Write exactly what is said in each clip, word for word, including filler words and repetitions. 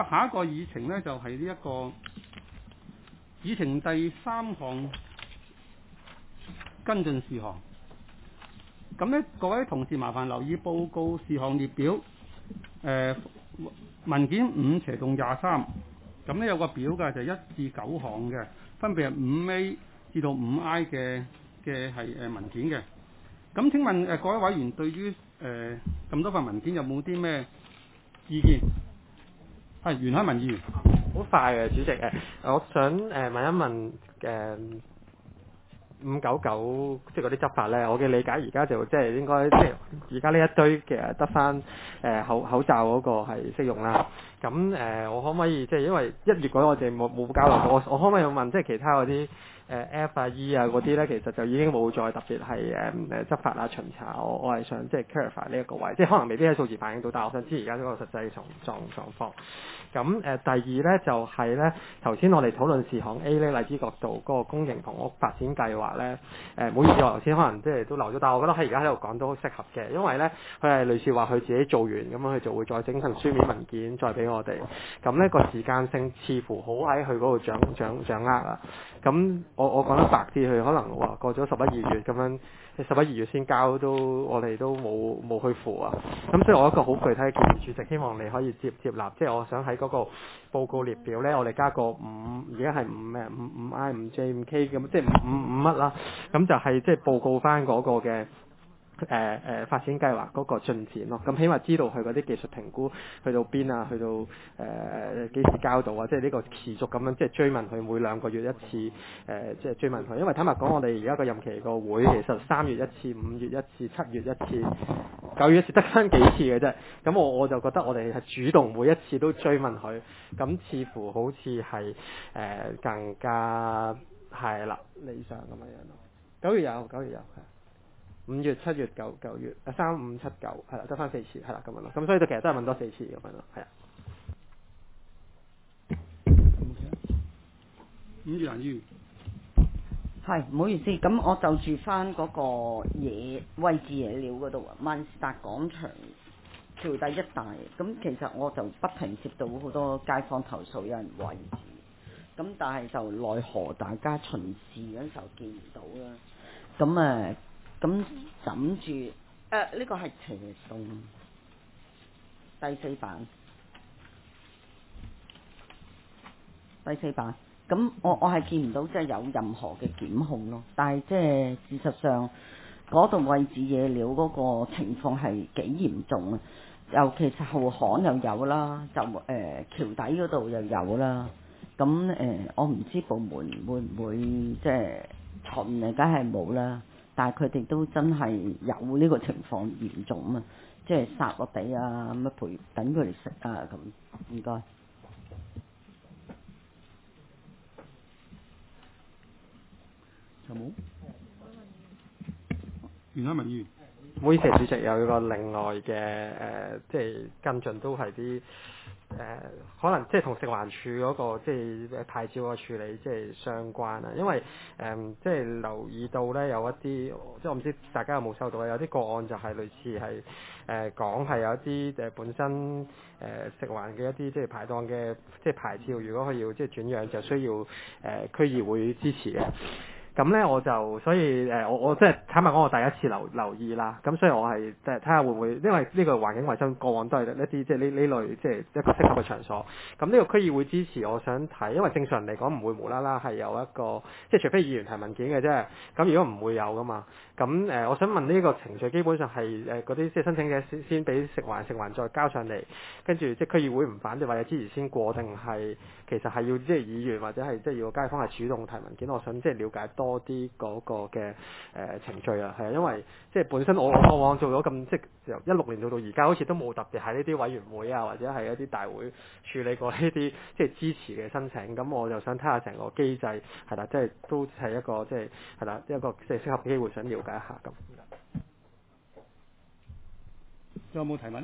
下一個議程呢，就係呢一個議程第三項跟進事項。咁呢，各位同事麻煩留意報告事項列表，誒、呃、文件五斜棟廿三。咁呢有個表嘅就係一至九項嘅，分別係五 A 至到五 I 嘅嘅係誒文件嘅。咁請問誒各位委員對於誒咁多份文件有冇啲咩意見？係袁海文議員。 好快嘅主席誒，我想誒、呃、問一問誒五九九即係嗰啲執法咧，我嘅理解而家就即係應該即係而家呢一堆其實得翻誒口口罩嗰個係適用啦。咁誒、呃、我可唔可以即係因為一月嗰我哋冇冇交流過，我我可唔可以問即係其他嗰啲？誒 F 啊 E 啊嗰啲咧，其實就已經冇再特別係誒誒執法啊巡查，我我係想即係 clarify 呢一個位，即係可能未必喺數字反映到，但係我想知而家嗰個實際狀狀狀況。咁誒、呃、第二咧就係咧頭先我哋討論事項 A 咧荔枝角道嗰個公營房屋發展計劃咧，誒唔好意思，我頭先可能即係都漏咗，但係我覺得喺而家喺度講都適合嘅，因為咧佢係類似話佢自己做完咁樣，佢就會再整份書面文件再俾我哋。咁呢個時間性似乎好喺佢嗰度掌掌掌握啊。咁我我講得白啲，佢可能話過咗十一二月咁樣，十一二月先交都，我哋都冇冇去付啊。咁所以我一個好具體嘅建議，主席希望你可以接接納，即係我想喺嗰個報告列表咧，我哋加個五，而家係五咩五五 I 五 J 五 K 咁，即係五五乜啦。咁就係即係報告翻嗰個嘅。誒誒、呃、發展計劃嗰個進展咯，咁起碼知道佢嗰啲技術評估去到邊啊，去到誒幾時交到啊，即係呢個持續咁樣即係追問佢每兩個月一次誒、呃，即係追問佢。因為坦白講，我哋而家個任期個會其實三月一次、五月一次、七月一次、九月一次，得翻幾次嘅啫。咁我我就覺得我哋係主動每一次都追問佢，咁似乎好似係誒更加係啦理想咁樣樣咯。九月有，九月有係。五月、七月、九九月，啊三五七九，係啦，得翻四次，係啦咁樣咯。咁所以就其實都係問多四次咁樣咯，係啊。 伍志蘭議員， 係唔好意思，咁我就住翻嗰個嘢位置野料嗰度啊，萬事達廣場橋底一帶，咁其實我就不停接到好多街坊投訴，有人位置，咁但係就奈何大家巡視嗰陣時候見唔到啦，咁誒。咁枕住誒呢個係斜棟第四版，第四版。咁我我係見唔到即係有任何嘅檢控咯，但係即係事實上嗰度位置野料嗰個情況係幾嚴重啊！尤其是後巷又有啦，就誒、呃、橋底嗰度又有啦。咁誒、呃、我唔知部門會唔會即係巡啊，梗係冇啦。但係佢哋都真係有呢個情況嚴重啊！即係殺落地啊，咁樣陪等佢哋食啊咁。唔該。 有冇？袁海文議員。 唔好意思，主席有一個另外嘅誒、呃，即係跟進都係啲誒，可能即係同食環署嗰、那個即係牌照嘅處理即係相關啊。因為誒、呃，即係留意到咧有一啲，即係我唔知大家有冇收到，有啲個案就係類似係誒講係有一啲誒本身誒、呃、食環嘅一啲即係排檔嘅即係牌照，如果佢要即係轉讓，就需要誒、呃、區議會支持嘅。咁咧我就所以誒、呃、我我即係坦白講，我第一次留留意啦。咁所以我係即係睇下會唔會，因為呢個環境衞生個案都係一啲即係呢呢類即係一個適合嘅場所。咁呢個區議會支持，我想睇，因為正常嚟講唔會無啦啦係有一個，即係除非議員提文件嘅啫。咁如果唔會有噶嘛。咁誒、呃，我想問呢個程序基本上係誒嗰啲即係申請者先先俾食環，食環再交上嚟，跟住即係區議會唔反對或者支持先過，定係其實係要即係議員或者係即係要個街坊係主動提文件？我想即係了解多啲嗰個嘅誒、呃、程序啊，係啊，因為即係本身我我往做咗咁即係由一六年到到而家，好似都冇特別喺呢啲委員會啊或者係一啲大會處理過呢啲即係支持嘅申請。咁我就想睇下成個機制係啦，即係都係一個即係係啦一個即係適合嘅機會，想了解一下咁。 仲有冇提問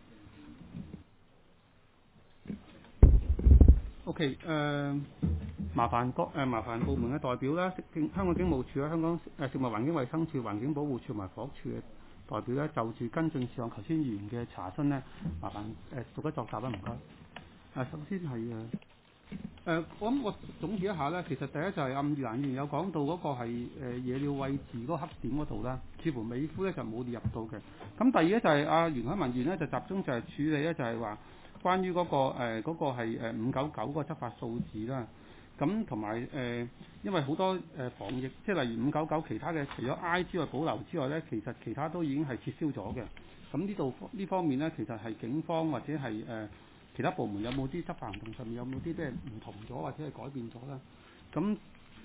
？OK， 誒、呃，麻煩各誒、呃、麻煩部門嘅代表啦，警香港警務處啦、香港誒食物環境衞生署、環境保護署同埋房屋署嘅代表咧，就住跟進事項，頭先議員嘅查詢咧，麻煩誒逐一作答啦，唔該。 啊，首先係誒誒，我諗我總結一下咧，其實第一就係阿伍裕蘭議員有講到嗰個係誒野鳥位置嗰個黑點嗰度啦，似乎美孚咧就冇列入到嘅。咁第二咧就係阿袁海文議員咧就集中就係處理咧就係話關於嗰、那個誒嗰、呃那個係誒五九九嗰個執法數字啦。咁同埋誒，因為好多誒、呃、防疫，即係例如五九九其他嘅，除咗 I 之外保留之外咧，其實其他都已經係撤銷咗嘅。咁呢度呢方面咧，其實係警方或者係誒。呃其他部門有冇啲執法行動上面有冇啲咩唔同咗或者係改變咗啦？咁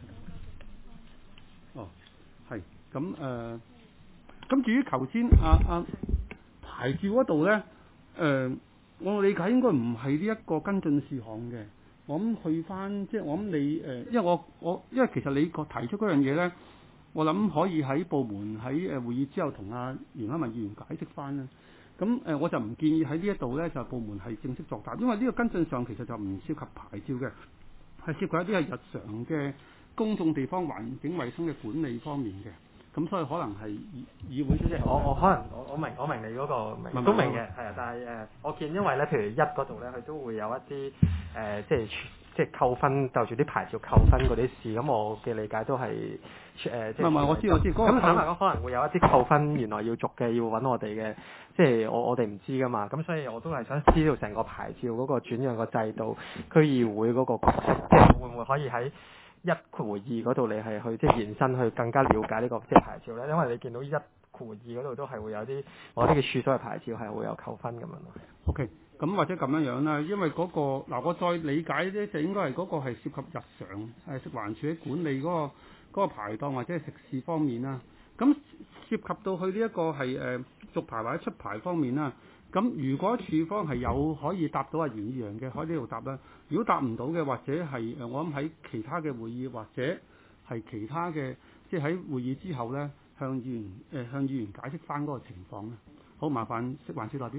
哦係咁誒，咁、呃、至於頭先啊啊牌照嗰度咧，誒、呃、我理解應該唔係呢一個跟進事項嘅。我諗去翻即係我諗你誒、呃，因為我我因為其實你個提出嗰樣嘢咧，我諗可以喺部門喺誒會議之後同阿袁海文議員解釋翻啦。咁誒、呃，我就唔建議喺呢一度咧，就部門係正式作答，因為呢個跟進上其實就唔涉及牌照嘅，係涉及一啲係日常嘅公眾地方環境衛生嘅管理方面嘅。咁所以可能係議議會主席， 我我可能我我明我明你嗰、那個明白都明嘅，係啊，但係誒、呃，我見因為咧，譬如一嗰度咧，佢都會有一啲誒、呃，即係即係扣分，就住啲牌照扣分嗰啲事，咁我嘅理解都係誒，即係唔係我知我知， 咁坦白講，可能會有一啲扣分，原來要續嘅，要揾我哋嘅，即係我我哋唔知噶嘛，咁所以我都係想知道成個牌照嗰個轉讓個制度，區議會嗰個角色，即係會唔會可以喺一括弧二嗰度，你係去即係延伸去更加了解呢、這個即係牌照咧，因為你見到一括弧二嗰度都係會有啲我啲嘅處所嘅牌照係會有扣分咁樣咯。 OK，咁或者咁樣樣啦，因為嗰、那個嗱，我再理解咧，就應該係嗰個係涉及日常誒食環署喺管理嗰、那個嗰、那個排檔或者係食肆方面啦。咁涉及到去呢一個係誒續牌或者出牌方面啦。咁如果處方係有可以答到阿袁議員嘅，可以呢度答啦。如果答唔到嘅，或者係誒我諗喺其他嘅會議或者係其他嘅，即係喺會議之後咧，向議員誒、呃、向議員解釋翻嗰個情況咧。好，麻煩食環署代表。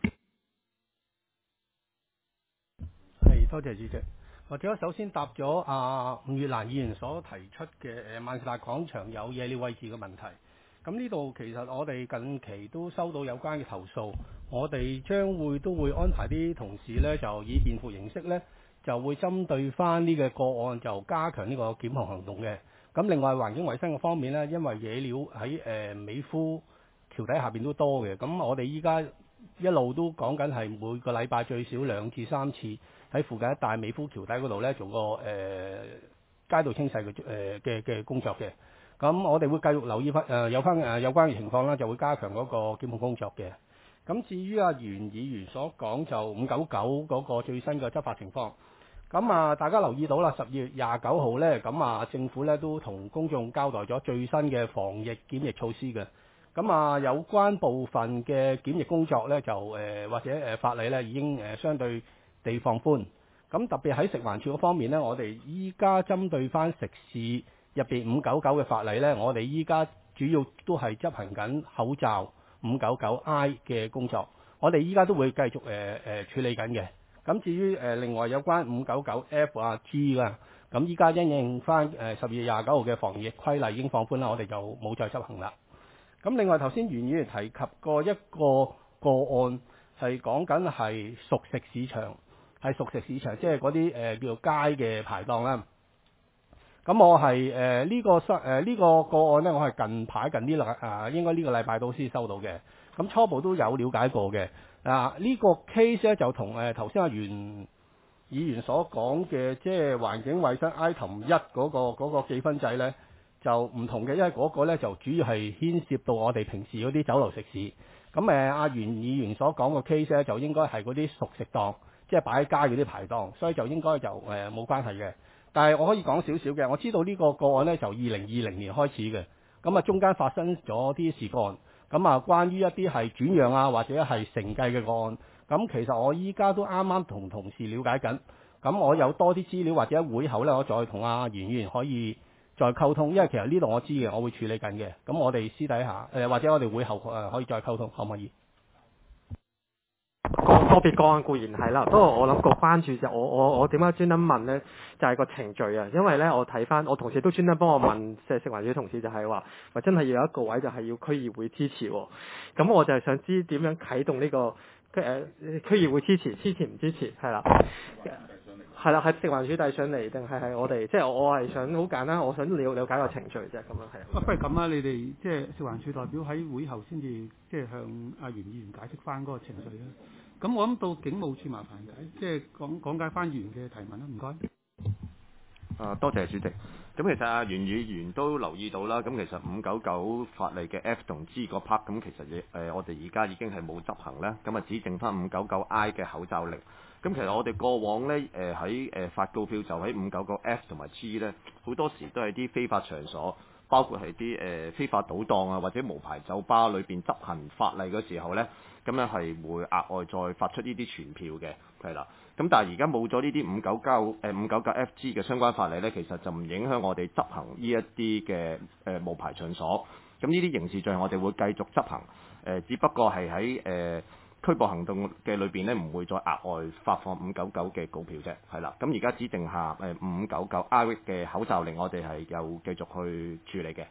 係，多謝主席。或者我首先答咗阿伍裕蘭議員所提出嘅誒萬事達廣場有野鳥位置嘅問題。咁呢度其實我哋近期都收到有關嘅投訴，我哋將會都會安排啲同事呢，就以便服形式呢，就會針對翻呢個個案就加強呢個檢控行動嘅。咁另外環境衛生嘅方面呢，因為野鳥喺誒美孚橋底下邊都多嘅，咁我哋依家一路都講緊係每個禮拜最少兩至三次喺附近一帶美孚橋底嗰度呢，做個誒、呃、街道清洗嘅誒嘅嘅工作嘅。咁我哋會繼續留意翻誒、呃、有翻誒、呃、有關嘅情況啦，就會加強嗰個檢控工作嘅。咁至於阿袁議員所講就五九九嗰個最新嘅執法情況，咁啊大家留意到啦，十二月廿九號呢，咁啊政府呢都同公眾交代咗最新嘅防疫檢疫措施嘅。咁啊有關部分嘅檢疫工作呢，就誒、呃、或者誒法例呢已經誒相對地放寬。咁特別喺食環署嗰方面呢，我哋依家針對翻食肆入邊五九九嘅法例呢，我哋依家主要都係執行緊口罩五九九 I 嘅工作，我哋依家都會繼續誒誒、呃、處理緊嘅。咁至於誒、呃、另外有關五九九 F 啊 G 啦，咁依家因應翻誒十二月廿九號嘅防疫規例已經放寬啦，我哋就冇再執行啦。咁另外頭先袁議員提及過一個個案係講緊係熟食市場，係熟食市場，即係嗰啲誒叫做街嘅排檔啦。咁我係誒呢個失誒呢個個案呢，我係近排近呢兩啊應該呢個禮拜都先收到嘅。咁初步都有了解過嘅。啊呢、這個 case 咧就同誒頭先阿袁議員所講嘅，即係環境衛生 item 一嗰、那個嗰、那個記分制呢，就唔同嘅，因為嗰個咧就主要係牽涉到我哋平時嗰啲酒樓食肆。咁誒阿袁議員所講嘅 case 咧，就應該係嗰啲熟食檔，即係擺喺街嗰啲排檔，所以就應該就誒冇、呃、關係嘅。但係我可以講少少嘅，我知道呢個個案呢，就二零二零年開始嘅，咁啊中間發生咗啲事幹，咁啊關於一啲係轉讓啊或者係承繼嘅個案，咁其實我依家都啱啱同同事了解緊，咁我有多啲資料或者會後呢，我再同阿袁議員可以再溝通，因為其實呢度我知嘅，我會處理緊嘅，咁我哋私底下誒、呃、或者我哋會後誒可以再溝通，可唔可以？ 個個別個案固然係啦，不過我諗個關注就我我我點解專登問呢？就係、是、個程序啊，因為呢，我睇翻我同事都專登幫我問，即係食環署同事就係話，話真係要有一個位就係要區議會支持喎，咁我就係想知點樣啟動呢個區誒區議會支持，支持唔支持係啦。係啦，係食環署遞上嚟定係係我哋？即係我我係想好簡單，我想了了解個程序啫，咁樣係。 啊，不如咁啊，你哋即係食環署代表喺會後先至即係向阿袁議員解釋翻嗰個程序啦。咁我諗到警務處麻煩解，即係講講解翻議員嘅提問啦，唔該。 啊，多謝主席。咁其實阿袁議員都留意到啦，咁其實五九九法例嘅 F 同 G 嗰 part，咁其實誒、呃、我哋而家已經係冇執行咧，咁啊只剩翻五九九 I 嘅口罩令。咁其實我哋過往咧誒喺誒發告票就喺五九九 F 同埋 G 咧，好多時都係啲非法場所，包括係啲誒非法賭檔啊或者無牌酒吧裏邊執行法例嘅時候咧，咁樣係會額外再發出呢啲傳票嘅，係啦。咁但係而家冇咗呢啲五九九誒五九九 F G 嘅相關法例咧，其實就唔影響我哋執行呢一啲嘅誒無牌場所。咁呢啲刑事罪我哋會繼續執行，誒、呃、只不過係喺誒拘捕行動嘅裏邊咧，唔會再額外發放五九九嘅告票啫，係啦。咁而家只剩下誒五九九 I 嘅口罩令，我哋係有繼續去處理嘅。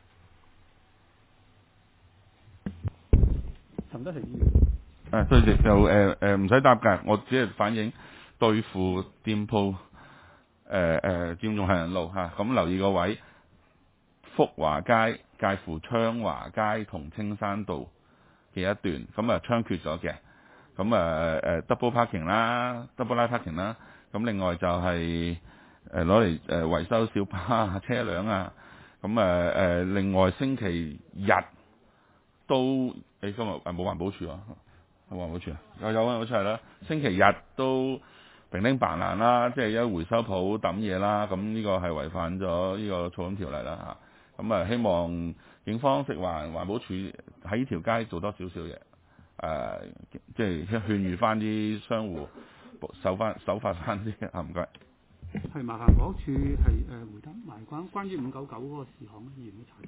陳德成議員。 誒對住就誒誒唔使答㗎，我只係反映對付店鋪誒誒佔用行人路嚇，咁、啊、留意個位，福華街介乎昌華街同青山道嘅一段，咁啊猖獗咗嘅，咁啊誒 double parking 啦 ，double line parking 啦，咁另外就係誒攞嚟誒維修小巴車輛啊，咁啊誒另外星期日都你今日誒冇環保署啊？有環保署啊？有有環保署係啦，星期日都平丁辦爛啦，即係一回收鋪抌嘢啦，咁呢個係違反咗呢個噪音條例啦嚇。咁啊，希望警方食環環保署喺呢條街做多少少嘢，誒、呃，即係勸喻翻啲商戶守翻守法翻啲啊，唔該。 係麻煩房屋署係誒回答埋關關於五九九嗰個事項，議員嘅查。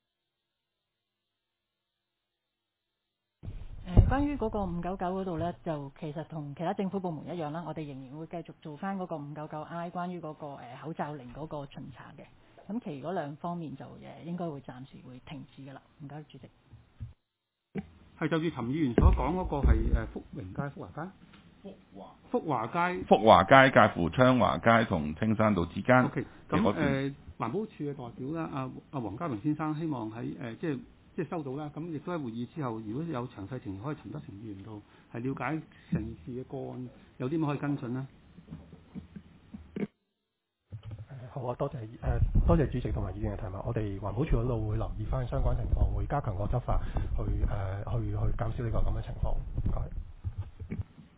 誒，關於嗰個五九九嗰度呢，就其實同其他政府部門一樣啦，我哋仍然會繼續做翻嗰個五九九 I 關於嗰個誒口罩令嗰個巡查嘅。咁其餘嗰兩方面就誒應該會暫時會停止㗎啦。唔該，主席。 係就住陳議員所講嗰個係誒福榮街、福華街、福華福華街、 福華街介乎昌華街同青山道之間。 OK，咁誒環保署嘅代表啦，阿阿黃家榮先生希望喺誒、呃、即係。即係收到啦，咁亦都喺會議之後，如果有詳細情況，可以陳德成議員度係了解成事嘅個案，有啲乜可以跟進呢？ 好啊，多謝誒、呃，多謝主席同埋議員嘅提問。我哋環保署嗰度會留意翻相關情況，會加強個執法，去誒、呃、去去減少呢個咁嘅情況。唔該。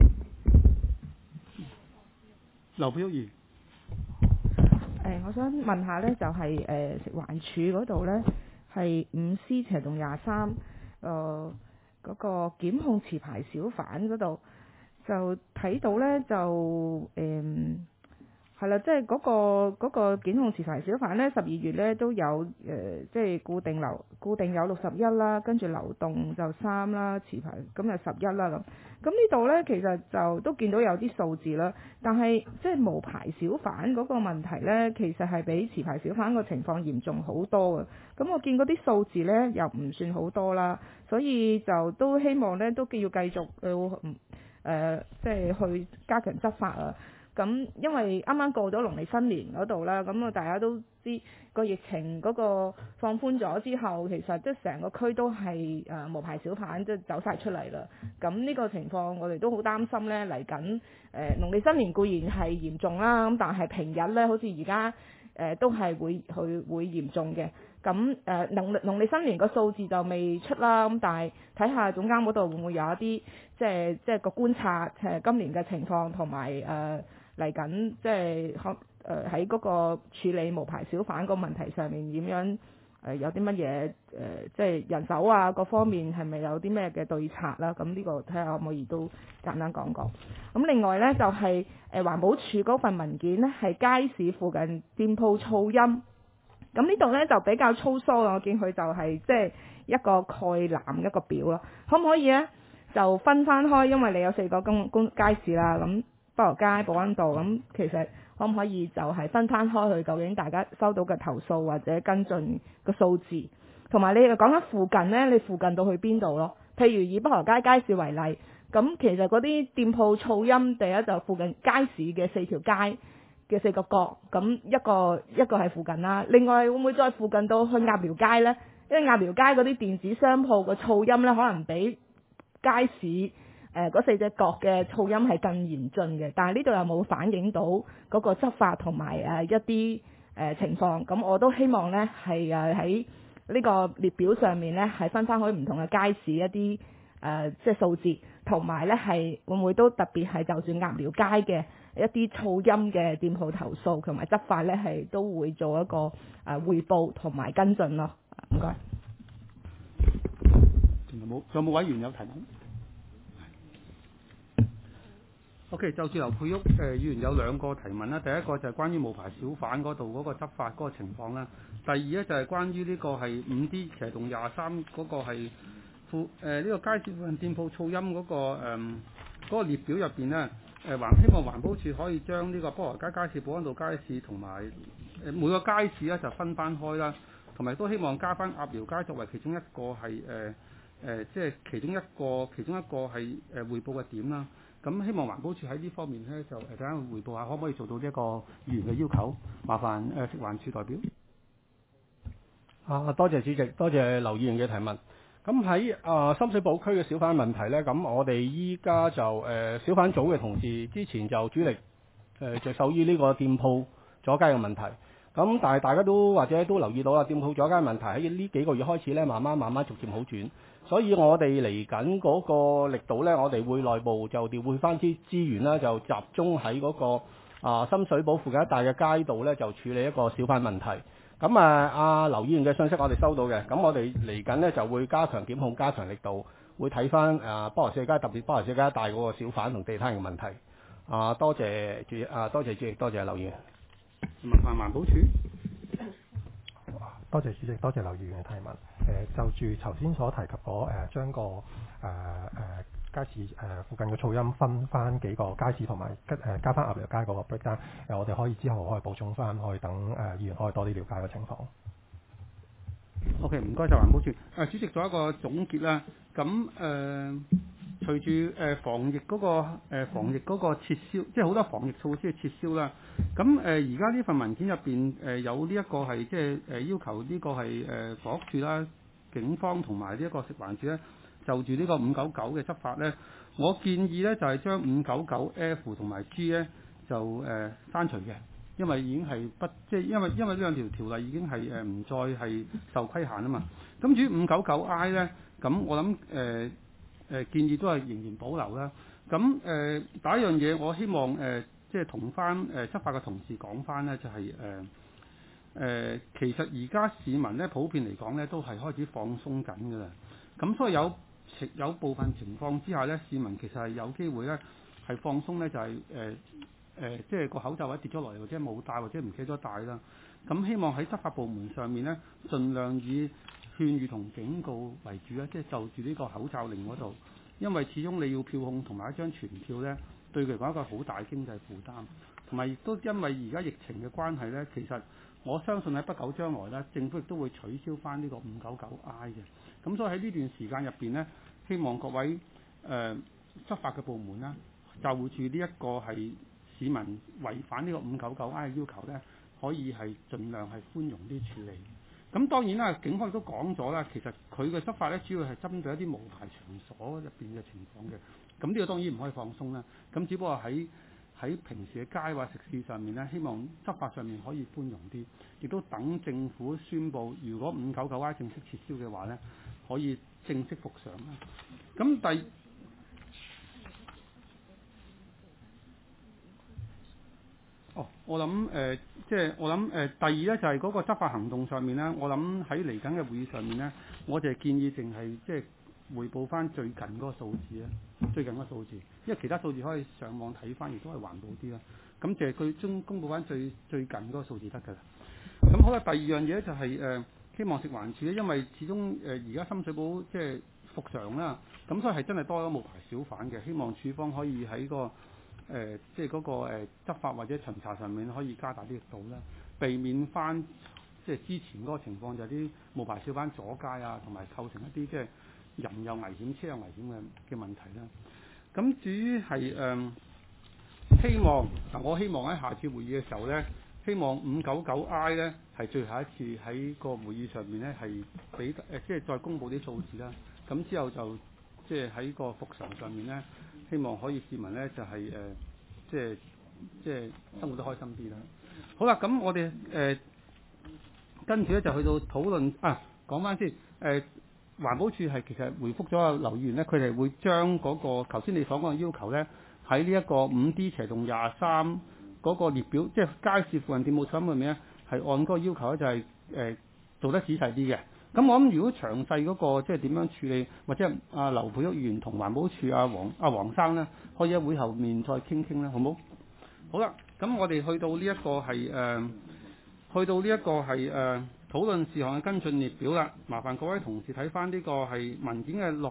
劉表儀。 誒，我想問下咧，就係、是、誒、呃、食環署嗰度咧。係五 C 斜洞廿三，誒、呃、嗰、那個檢控持牌小販嗰度就睇到咧，就誒係啦，即係嗰個嗰、那個檢控持牌小販咧，十二月咧都有誒，即、呃、係、就是、固定流固定有六十一啦，跟住流動就三啦，持牌咁就十一啦咁。咁呢度咧其實就都見到有啲數字啦，但係即係無牌小販嗰個問題咧，其實係比持牌小販個情況嚴重好多嘅。咁我見嗰啲數字咧又唔算好多啦，所以就都希望咧都要繼續誒誒，即係去加強執法啊。咁因為啱啱過咗農曆新年嗰度啦，咁啊大家都知個疫情嗰個放寬咗之後，其實即係成個區都係誒無牌小販即係走晒出嚟啦。咁呢個情況我哋都好擔心咧，嚟緊誒農曆新年固然係嚴重啦，咁但係平日咧好似而家誒都係會去會嚴重嘅。咁誒農曆農曆新年個數字就未出啦，咁但係睇下總監嗰度會唔會有一啲即係即係個觀察誒今年嘅情況同埋誒嚟緊即係可誒喺嗰個處理無牌小販個問題上面點樣誒、呃、有啲乜嘢誒即係人手啊各方面係咪有啲咩嘅對策啦？咁呢個睇下可唔可以都簡單講講。咁另外咧就係、是、誒環保署嗰份文件咧係街市附近店鋪噪音。咁呢度咧就比較粗疏，我見佢就係即係一個概覽一個表咯。可唔可以咧就分翻開？因為你有四個公公街市啦，咁北河街、保安道，咁其實可唔可以就係分翻開去？究竟大家收到嘅投訴或者跟進個數字，同埋你又講緊附近咧，你附近到去邊度咯？譬如以北河街街市為例， 咁其實嗰啲店鋪噪音，第一就附近街市嘅四條街嘅四個角，咁一個一個係附近啦。另外會唔會再附近到去鴨寮街呢？因為鴨寮街嗰啲電子商鋪嘅噪音呢，可能比街市誒嗰、呃、四隻角嘅噪音係更嚴峻嘅。但係呢度有冇反映到嗰個執法同埋誒一啲誒、呃、情況？咁我都希望呢係誒喺呢個列表上面呢，係分翻開唔同嘅街市一啲誒、呃、即係數字，同埋呢係會唔會都特別係就住鴨寮街嘅一啲噪音嘅店鋪投訴同埋執法呢，係都會做一個誒、呃、匯報同埋跟進咯。唔該。 仲有冇？仲有冇委員有提問？O.K. 就住劉佩旭誒議員有兩個提問啦。第一個就係關於無牌小販嗰度嗰個執法嗰個情況啦。第二咧就係關於呢個係五 D 斜同廿三嗰個係附誒呢個街市附近店鋪噪音嗰、嗰個誒嗰、嗯嗰個列表入邊咧誒環希望環保署可以將呢個菠蘿街街市、保安道街市同埋誒每個街市咧就分翻開啦，同埋都希望加翻鴨寮街作為其中一個係誒誒即係其中一個其中一個係誒、呃、匯報嘅點啦。咁希望環保署喺呢方面咧就誒等下匯報下可唔可以做到呢一個議員嘅要求？麻煩誒、呃、食環署代表。 啊，多謝主席，多謝劉議員嘅提問。咁喺啊深水埗區嘅小販問題呢，咁我哋依家就誒、呃、小販組嘅同事之前就主力誒着手於呢個店鋪阻街嘅問題。咁但係大家都或者都留意到啦，店鋪阻街問題喺呢幾個月開始呢，慢慢慢慢逐漸好轉。所以我哋嚟緊嗰個力度呢，我哋會內部就調配翻啲資源啦，就集中喺嗰、那個啊深水埗附近一帶嘅街道呢，就處理一個小販問題。咁啊，阿劉議員嘅信息我哋收到嘅，咁我哋嚟緊呢就會加強檢控，加強力度，會睇翻啊菠蘿四街特別菠蘿四街一帶嗰個小販同地攤嘅問題。啊，多謝主啊，多謝主席，多謝劉議員。 麻煩環保署。 多謝主席，多謝劉議員嘅提問。誒、呃，就住頭先所提及嗰誒將個誒誒、呃呃、街市誒、呃、附近嘅噪音分翻幾個街市同埋誒加翻鴨寮街嗰個 breakdown，誒我哋可以之後可以補充翻，可以等誒、呃、議員可以多啲了解嘅情況。 O.K. 唔該晒環保署。誒主席做一個總結啦。咁誒、呃、隨住誒、呃、防疫嗰、那個、呃、防疫嗰個撤銷，即係好多防疫措施嘅撤銷啦。咁誒而家呢份文件入邊誒有呢一個係即係誒要求呢個係誒房屋署啦、警方同埋呢一個食環署咧，就住呢個五九九嘅執法咧，我建議咧就係將五九九 F 同埋 G 咧就誒、呃、刪除嘅。因為已經係不即係因為因為呢兩條條例已經係誒唔再係受規限啊嘛。咁至於五九九 I 咧，咁我諗誒誒建議都係仍然保留啦。咁誒、呃、第一樣嘢，我希望誒、呃、即係同翻誒執法嘅同事講翻咧，就係誒誒其實而家市民咧普遍嚟講咧都係開始放鬆緊㗎啦。咁所以有有部分情況之下咧，市民其實係有機會咧係放鬆咧，就係、是、誒。呃誒、呃，即係個口罩或者跌咗落嚟，或者冇戴，或者唔記得咗戴啦。咁希望喺執法部門上面呢，盡量以勸喻同警告為主啦。即係就住呢個口罩令嗰度，因為始終你要票控同埋一張傳票呢，對佢嚟講一個好大經濟負擔。同埋亦都因為而家疫情嘅關係呢，其實我相信喺不久將來呢，政府亦都會取消翻呢個五九九 I 嘅。咁所以喺呢段時間入邊呢，希望各位誒、呃、執法嘅部門啦，就住呢一個係市民違反呢個五九九 I 嘅要求呢，可以係盡量係寬容啲處理。咁當然啦，警方亦都講咗啦，其實佢嘅執法呢，主要係針對一啲無牌場所入邊嘅情況嘅。咁呢個當然唔可以放鬆啦。咁只不過喺喺平時嘅街或食肆上面呢，希望執法上面可以寬容啲，亦都等政府宣布，如果五九九 I 正式撤銷嘅話呢，可以正式復常啦。咁第哦，我諗誒、呃，即係我諗誒、呃，第二咧就係、是、嗰個執法行動上面咧，我諗喺嚟緊嘅會議上面咧，我哋建議淨係即係彙報翻最近嗰個數字咧，最近嗰個數字，因為其他數字可以上網睇翻，亦都係環保啲啦。咁就係佢中公佈翻最最近嗰個數字得㗎啦。咁好啦，第二樣嘢就係、是、誒、呃，希望食環署咧，因為始終誒而家深水埗即係復常啦，咁所以係真係多咗無牌小販嘅，希望署方可以喺個誒、呃，即係嗰、那個誒、呃、執法或者巡查上面可以加大啲力度啦，避免翻即係之前嗰個情況，就係啲無牌小販阻街啊，同埋構成一啲即係人又危險、車又危險嘅嘅問題啦。 咁至於係誒希望嗱，我希望喺下次會議嘅時候咧，希望五九九 I 咧係最後一次喺個會議上面咧係俾誒即係再公佈啲數字啦。咁之後就即係喺個復常上面咧，希望可以市民咧就係、是、誒、呃、即係即係生活得開心啲啦。好啦，咁我哋誒、呃、跟住咧就去到討論啊，講翻先誒。呃環保署係其實回覆咗阿劉議員咧，佢哋會將嗰、那個頭先你所講嘅要求咧，喺呢一個五 D 斜洞廿三嗰個列表，即係街市附近店鋪產品裏面咧，係按嗰個要求咧就係、是、誒、呃、做得仔細啲嘅。咁我諗如果詳細嗰、那個即係點樣處理，或者阿劉培旭議員同環保署阿黃阿黃生咧，可以喺會後面再傾傾啦，好冇？好啦，咁我哋去到呢一個係誒、呃，去到呢一個係誒。呃討論事項嘅跟進列表啦，麻煩各位同事睇翻呢個係文件嘅落